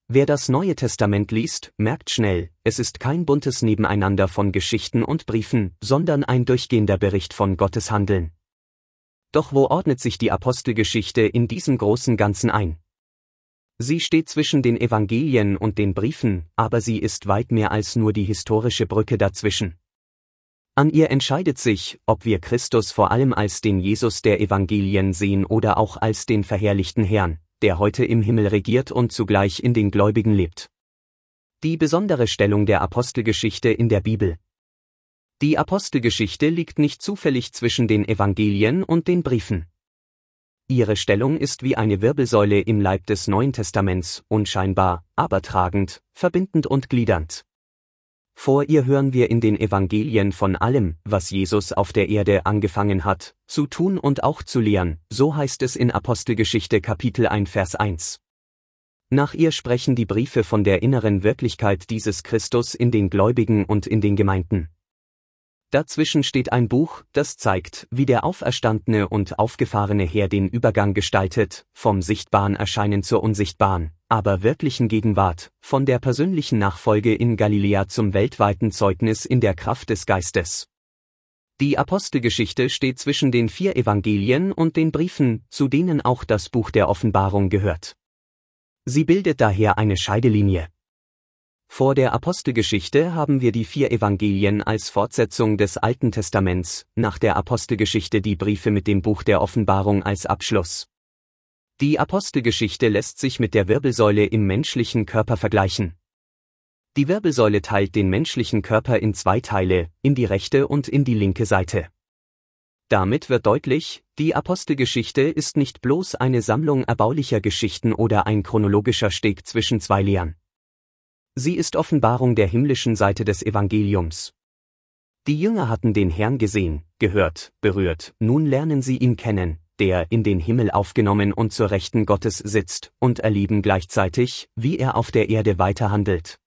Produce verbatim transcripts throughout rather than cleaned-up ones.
Wer das Neue Testament liest, merkt schnell, es ist kein buntes Nebeneinander von Geschichten und Briefen, sondern ein durchgehender Bericht von Gottes Handeln. Doch wo ordnet sich die Apostelgeschichte in diesem großen Ganzen ein? Sie steht zwischen den Evangelien und den Briefen, aber sie ist weit mehr als nur die historische Brücke dazwischen. An ihr entscheidet sich, ob wir Christus vor allem als den Jesus der Evangelien sehen oder auch als den verherrlichten Herrn, der heute im Himmel regiert und zugleich in den Gläubigen lebt. Die besondere Stellung der Apostelgeschichte in der Bibel. Die Apostelgeschichte liegt nicht zufällig zwischen den Evangelien und den Briefen. Ihre Stellung ist wie eine Wirbelsäule im Leib des Neuen Testaments, unscheinbar, aber tragend, verbindend und gliedernd. Vor ihr hören wir in den Evangelien von allem, was Jesus auf der Erde angefangen hat, zu tun und auch zu lehren, so heißt es in Apostelgeschichte Kapitel eins Vers eins. Nach ihr sprechen die Briefe von der inneren Wirklichkeit dieses Christus in den Gläubigen und in den Gemeinden. Dazwischen steht ein Buch, das zeigt, wie der auferstandene und aufgefahrene Herr den Übergang gestaltet, vom sichtbaren Erscheinen zur unsichtbaren, aber wirklichen Gegenwart, von der persönlichen Nachfolge in Galiläa zum weltweiten Zeugnis in der Kraft des Geistes. Die Apostelgeschichte steht zwischen den vier Evangelien und den Briefen, zu denen auch das Buch der Offenbarung gehört. Sie bildet daher eine Scheidelinie. Vor der Apostelgeschichte haben wir die vier Evangelien als Fortsetzung des Alten Testaments, nach der Apostelgeschichte die Briefe mit dem Buch der Offenbarung als Abschluss. Die Apostelgeschichte lässt sich mit der Wirbelsäule im menschlichen Körper vergleichen. Die Wirbelsäule teilt den menschlichen Körper in zwei Teile, in die rechte und in die linke Seite. Damit wird deutlich, die Apostelgeschichte ist nicht bloß eine Sammlung erbaulicher Geschichten oder ein chronologischer Steg zwischen zwei Lehren. Sie ist Offenbarung der himmlischen Seite des Evangeliums. Die Jünger hatten den Herrn gesehen, gehört, berührt, nun lernen sie ihn kennen, der in den Himmel aufgenommen und zur Rechten Gottes sitzt, und erleben gleichzeitig, wie er auf der Erde weiterhandelt.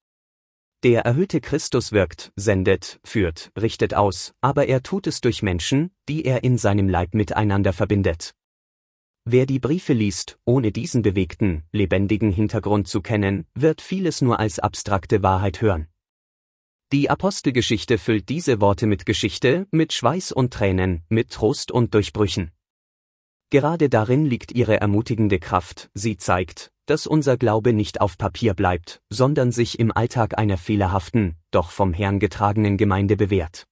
Der erhöhte Christus wirkt, sendet, führt, richtet aus, aber er tut es durch Menschen, die er in seinem Leib miteinander verbindet. Wer die Briefe liest, ohne diesen bewegten, lebendigen Hintergrund zu kennen, wird vieles nur als abstrakte Wahrheit hören. Die Apostelgeschichte füllt diese Worte mit Geschichte, mit Schweiß und Tränen, mit Trost und Durchbrüchen. Gerade darin liegt ihre ermutigende Kraft, sie zeigt, dass unser Glaube nicht auf Papier bleibt, sondern sich im Alltag einer fehlerhaften, doch vom Herrn getragenen Gemeinde bewährt.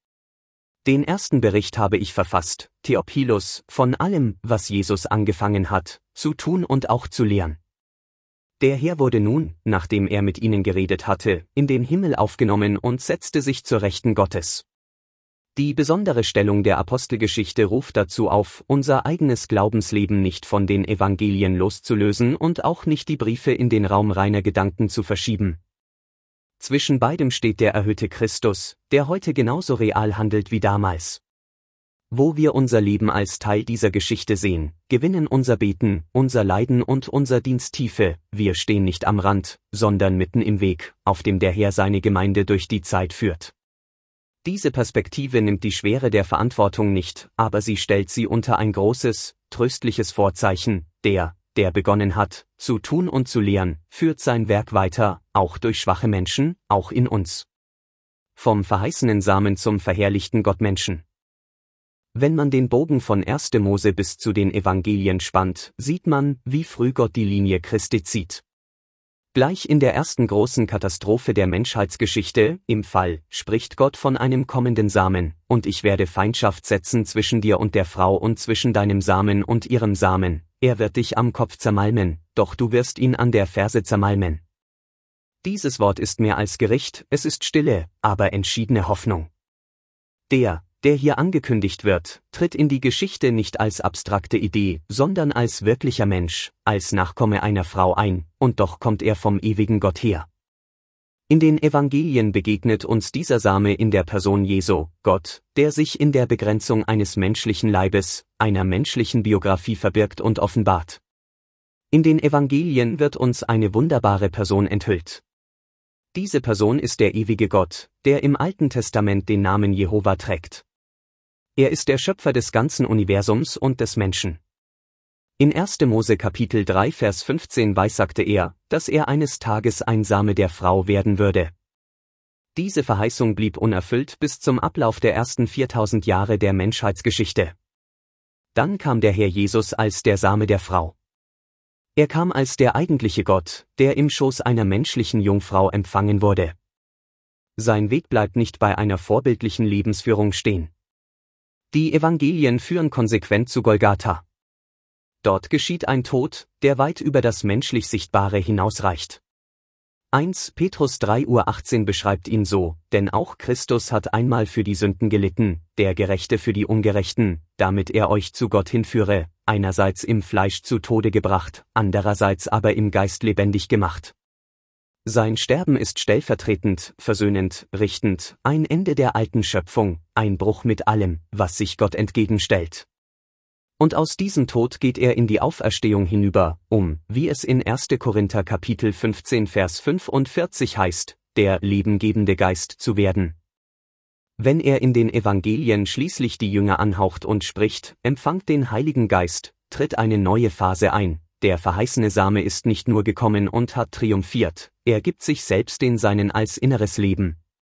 Den ersten Bericht habe ich verfasst, Theophilus, von allem, was Jesus angefangen hat, zu tun und auch zu lehren. Der Herr wurde nun, nachdem er mit ihnen geredet hatte, in den Himmel aufgenommen und setzte sich zur Rechten Gottes. Die besondere Stellung der Apostelgeschichte ruft dazu auf, unser eigenes Glaubensleben nicht von den Evangelien loszulösen und auch nicht die Briefe in den Raum reiner Gedanken zu verschieben. Zwischen beidem steht der erhöhte Christus, der heute genauso real handelt wie damals. Wo wir unser Leben als Teil dieser Geschichte sehen, gewinnen unser Beten, unser Leiden und unser Dienst Tiefe, wir stehen nicht am Rand, sondern mitten im Weg, auf dem der Herr seine Gemeinde durch die Zeit führt. Diese Perspektive nimmt die Schwere der Verantwortung nicht, aber sie stellt sie unter ein großes, tröstliches Vorzeichen, der, der begonnen hat, zu tun und zu lehren, führt sein Werk weiter, auch durch schwache Menschen, auch in uns. Vom verheißenen Samen zum verherrlichten Gottmenschen. Wenn man den Bogen von erster Mose bis zu den Evangelien spannt, sieht man, wie früh Gott die Linie Christi zieht. Gleich in der ersten großen Katastrophe der Menschheitsgeschichte, im Fall, spricht Gott von einem kommenden Samen, und ich werde Feindschaft setzen zwischen dir und der Frau und zwischen deinem Samen und ihrem Samen, er wird dich am Kopf zermalmen, doch du wirst ihn an der Ferse zermalmen. Dieses Wort ist mehr als Gericht, es ist stille, aber entschiedene Hoffnung. Der, der hier angekündigt wird, tritt in die Geschichte nicht als abstrakte Idee, sondern als wirklicher Mensch, als Nachkomme einer Frau ein, und doch kommt er vom ewigen Gott her. In den Evangelien begegnet uns dieser Same in der Person Jesu, Gott, der sich in der Begrenzung eines menschlichen Leibes, einer menschlichen Biografie verbirgt und offenbart. In den Evangelien wird uns eine wunderbare Person enthüllt. Diese Person ist der ewige Gott, der im Alten Testament den Namen Jehova trägt. Er ist der Schöpfer des ganzen Universums und des Menschen. In erster Mose Kapitel drei Vers fünfzehn weissagte er, dass er eines Tages ein Same der Frau werden würde. Diese Verheißung blieb unerfüllt bis zum Ablauf der ersten viertausend Jahre der Menschheitsgeschichte. Dann kam der Herr Jesus als der Same der Frau. Er kam als der eigentliche Gott, der im Schoß einer menschlichen Jungfrau empfangen wurde. Sein Weg bleibt nicht bei einer vorbildlichen Lebensführung stehen. Die Evangelien führen konsequent zu Golgatha. Dort geschieht ein Tod, der weit über das menschlich Sichtbare hinausreicht. erster Petrus drei achtzehn beschreibt ihn so, denn auch Christus hat einmal für die Sünden gelitten, der Gerechte für die Ungerechten, damit er euch zu Gott hinführe, einerseits im Fleisch zu Tode gebracht, andererseits aber im Geist lebendig gemacht. Sein Sterben ist stellvertretend, versöhnend, richtend, ein Ende der alten Schöpfung, ein Bruch mit allem, was sich Gott entgegenstellt. Und aus diesem Tod geht er in die Auferstehung hinüber, um, wie es in erster Korinther Kapitel fünfzehn Vers fünfundvierzig heißt, der lebengebende Geist zu werden. Wenn er in den Evangelien schließlich die Jünger anhaucht und spricht, empfangt den Heiligen Geist, tritt eine neue Phase ein, der verheißene Same ist nicht nur gekommen und hat triumphiert, er gibt sich selbst den Seinen als inneres Leben.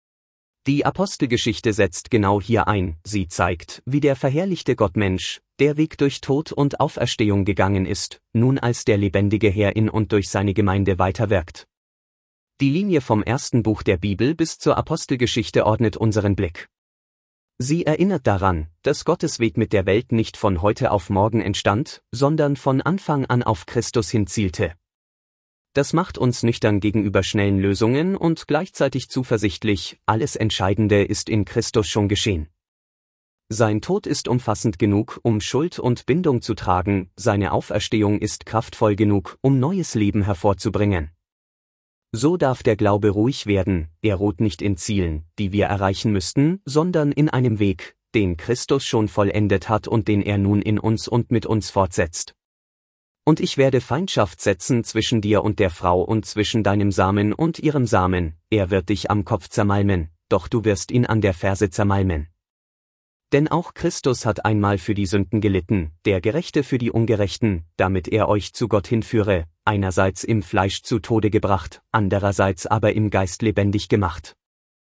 Die Apostelgeschichte setzt genau hier ein, sie zeigt, wie der verherrlichte Gottmensch, der Weg durch Tod und Auferstehung gegangen ist, nun als der lebendige Herr in und durch seine Gemeinde weiterwirkt. Die Linie vom ersten Buch der Bibel bis zur Apostelgeschichte ordnet unseren Blick. Sie erinnert daran, dass Gottes Weg mit der Welt nicht von heute auf morgen entstand, sondern von Anfang an auf Christus hinzielte. Das macht uns nüchtern gegenüber schnellen Lösungen und gleichzeitig zuversichtlich, alles Entscheidende ist in Christus schon geschehen. Sein Tod ist umfassend genug, um Schuld und Bindung zu tragen, seine Auferstehung ist kraftvoll genug, um neues Leben hervorzubringen. So darf der Glaube ruhig werden, er ruht nicht in Zielen, die wir erreichen müssten, sondern in einem Weg, den Christus schon vollendet hat und den er nun in uns und mit uns fortsetzt. Und ich werde Feindschaft setzen zwischen dir und der Frau und zwischen deinem Samen und ihrem Samen, er wird dich am Kopf zermalmen, doch du wirst ihn an der Ferse zermalmen. Denn auch Christus hat einmal für die Sünden gelitten, der Gerechte für die Ungerechten, damit er euch zu Gott hinführe, einerseits im Fleisch zu Tode gebracht, andererseits aber im Geist lebendig gemacht.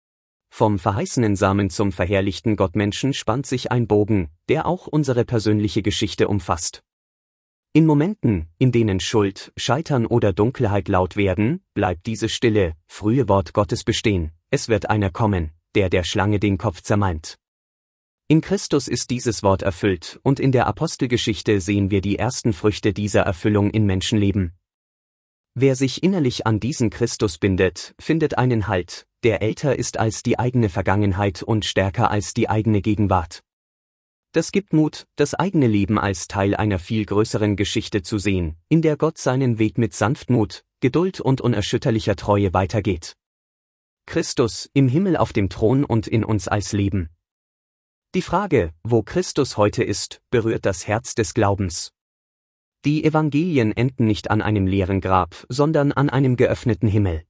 Vom verheißenen Samen zum verherrlichten Gottmenschen spannt sich ein Bogen, der auch unsere persönliche Geschichte umfasst. In Momenten, in denen Schuld, Scheitern oder Dunkelheit laut werden, bleibt diese stille, frühe Wort Gottes bestehen, es wird einer kommen, der der Schlange den Kopf zermalmt. In Christus ist dieses Wort erfüllt und in der Apostelgeschichte sehen wir die ersten Früchte dieser Erfüllung in Menschenleben. Wer sich innerlich an diesen Christus bindet, findet einen Halt, der älter ist als die eigene Vergangenheit und stärker als die eigene Gegenwart. Das gibt Mut, das eigene Leben als Teil einer viel größeren Geschichte zu sehen, in der Gott seinen Weg mit Sanftmut, Geduld und unerschütterlicher Treue weitergeht. Christus, im Himmel auf dem Thron und in uns als Leben. Die Frage, wo Christus heute ist, berührt das Herz des Glaubens. Die Evangelien enden nicht an einem leeren Grab, sondern an einem geöffneten Himmel.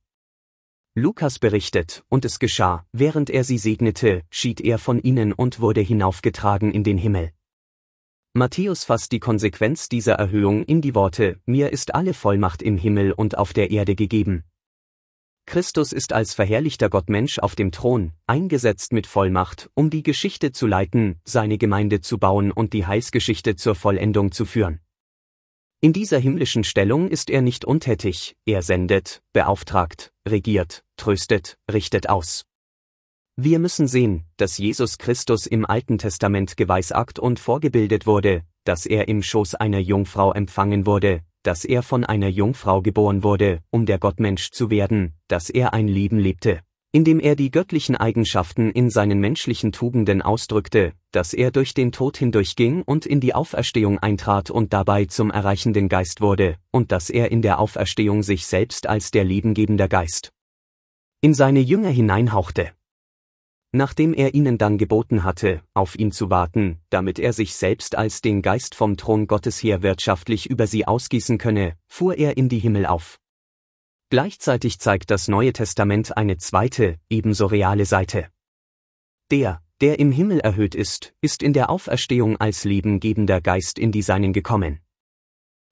Lukas berichtet, und es geschah, während er sie segnete, schied er von ihnen und wurde hinaufgetragen in den Himmel. Matthäus fasst die Konsequenz dieser Erhöhung in die Worte, mir ist alle Vollmacht im Himmel und auf der Erde gegeben. Christus ist als verherrlichter Gottmensch auf dem Thron, eingesetzt mit Vollmacht, um die Geschichte zu leiten, seine Gemeinde zu bauen und die Heilsgeschichte zur Vollendung zu führen. In dieser himmlischen Stellung ist er nicht untätig, er sendet, beauftragt, regiert, tröstet, richtet aus. Wir müssen sehen, dass Jesus Christus im Alten Testament geweissagt und vorgebildet wurde, dass er im Schoß einer Jungfrau empfangen wurde, dass er von einer Jungfrau geboren wurde, um der Gottmensch zu werden, dass er ein Leben lebte, in dem er die göttlichen Eigenschaften in seinen menschlichen Tugenden ausdrückte, dass er durch den Tod hindurchging und in die Auferstehung eintrat und dabei zum erreichenden Geist wurde, und dass er in der Auferstehung sich selbst als der lebengebende Geist in seine Jünger hineinhauchte. Nachdem er ihnen dann geboten hatte, auf ihn zu warten, damit er sich selbst als den Geist vom Thron Gottes her wirtschaftlich über sie ausgießen könne, fuhr er in die Himmel auf. Gleichzeitig zeigt das Neue Testament eine zweite, ebenso reale Seite. Der, der im Himmel erhöht ist, ist in der Auferstehung als lebengebender Geist in die Seinen gekommen.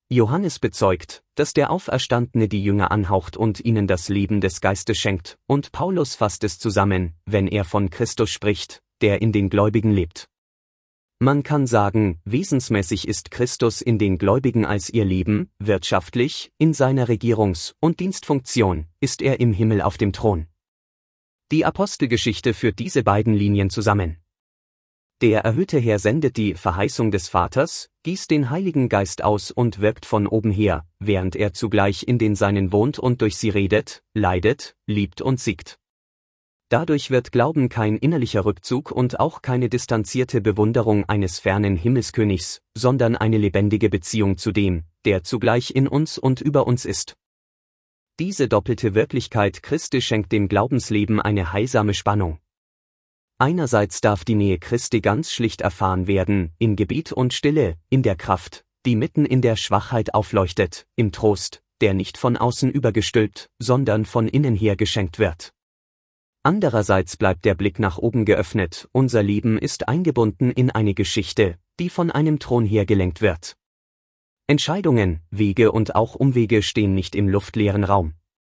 Johannes bezeugt, dass der Auferstandene die Jünger anhaucht und ihnen das Leben des Geistes schenkt, und Paulus fasst es zusammen, wenn er von Christus spricht, der in den Gläubigen lebt. Man kann sagen, wesensmäßig ist Christus in den Gläubigen als ihr Leben, wirtschaftlich, in seiner Regierungs- und Dienstfunktion, ist er im Himmel auf dem Thron. Die Apostelgeschichte führt diese beiden Linien zusammen. Der erhöhte Herr sendet die Verheißung des Vaters, gießt den Heiligen Geist aus und wirkt von oben her, während er zugleich in den Seinen wohnt und durch sie redet, leidet, liebt und siegt. Dadurch wird Glauben kein innerlicher Rückzug und auch keine distanzierte Bewunderung eines fernen Himmelskönigs, sondern eine lebendige Beziehung zu dem, der zugleich in uns und über uns ist. Diese doppelte Wirklichkeit Christi schenkt dem Glaubensleben eine heilsame Spannung. Einerseits darf die Nähe Christi ganz schlicht erfahren werden, in Gebet und Stille, in der Kraft, die mitten in der Schwachheit aufleuchtet, im Trost, der nicht von außen übergestülpt, sondern von innen her geschenkt wird. Andererseits bleibt der Blick nach oben geöffnet, unser Leben ist eingebunden in eine Geschichte, die von einem Thron her gelenkt wird. Entscheidungen, Wege und auch Umwege stehen nicht im luftleeren Raum.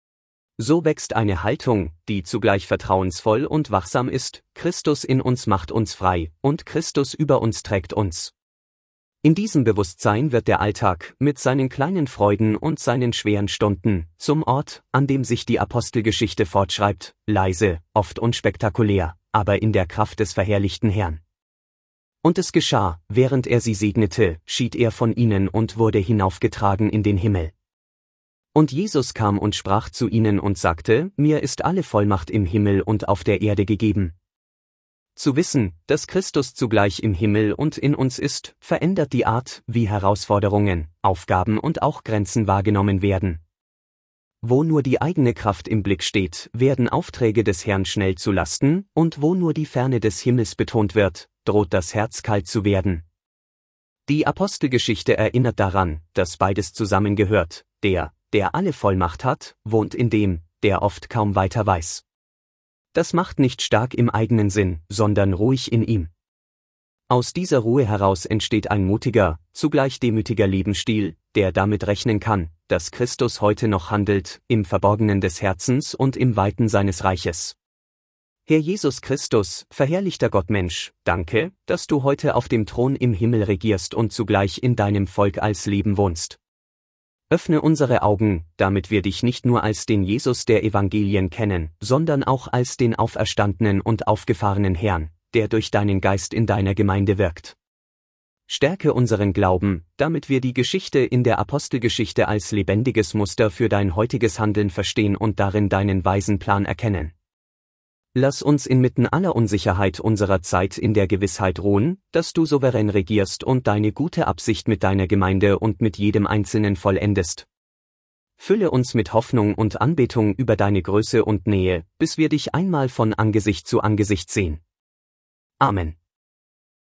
So wächst eine Haltung, die zugleich vertrauensvoll und wachsam ist, Christus in uns macht uns frei, und Christus über uns trägt uns. In diesem Bewusstsein wird der Alltag, mit seinen kleinen Freuden und seinen schweren Stunden, zum Ort, an dem sich die Apostelgeschichte fortschreibt, leise, oft unspektakulär, aber in der Kraft des verherrlichten Herrn. Und es geschah, während er sie segnete, schied er von ihnen und wurde hinaufgetragen in den Himmel. Und Jesus kam und sprach zu ihnen und sagte, mir ist alle Vollmacht im Himmel und auf der Erde gegeben. Zu wissen, dass Christus zugleich im Himmel und in uns ist, verändert die Art, wie Herausforderungen, Aufgaben und auch Grenzen wahrgenommen werden. Wo nur die eigene Kraft im Blick steht, werden Aufträge des Herrn schnell zu lasten, und wo nur die Ferne des Himmels betont wird, droht das Herz kalt zu werden. Die Apostelgeschichte erinnert daran, dass beides zusammengehört, der, der alle Vollmacht hat, wohnt in dem, der oft kaum weiter weiß. Das macht nicht stark im eigenen Sinn, sondern ruhig in ihm. Aus dieser Ruhe heraus entsteht ein mutiger, zugleich demütiger Lebensstil, der damit rechnen kann, dass Christus heute noch handelt, im Verborgenen des Herzens und im Weiten seines Reiches. Herr Jesus Christus, verherrlichter Gottmensch, danke, dass du heute auf dem Thron im Himmel regierst und zugleich in deinem Volk als Leben wohnst. Öffne unsere Augen, damit wir dich nicht nur als den Jesus der Evangelien kennen, sondern auch als den auferstandenen und aufgefahrenen Herrn, der durch deinen Geist in deiner Gemeinde wirkt. Stärke unseren Glauben, damit wir die Geschichte in der Apostelgeschichte als lebendiges Muster für dein heutiges Handeln verstehen und darin deinen weisen Plan erkennen. Lass uns inmitten aller Unsicherheit unserer Zeit in der Gewissheit ruhen, dass du souverän regierst und deine gute Absicht mit deiner Gemeinde und mit jedem Einzelnen vollendest. Fülle uns mit Hoffnung und Anbetung über deine Größe und Nähe, bis wir dich einmal von Angesicht zu Angesicht sehen. Amen.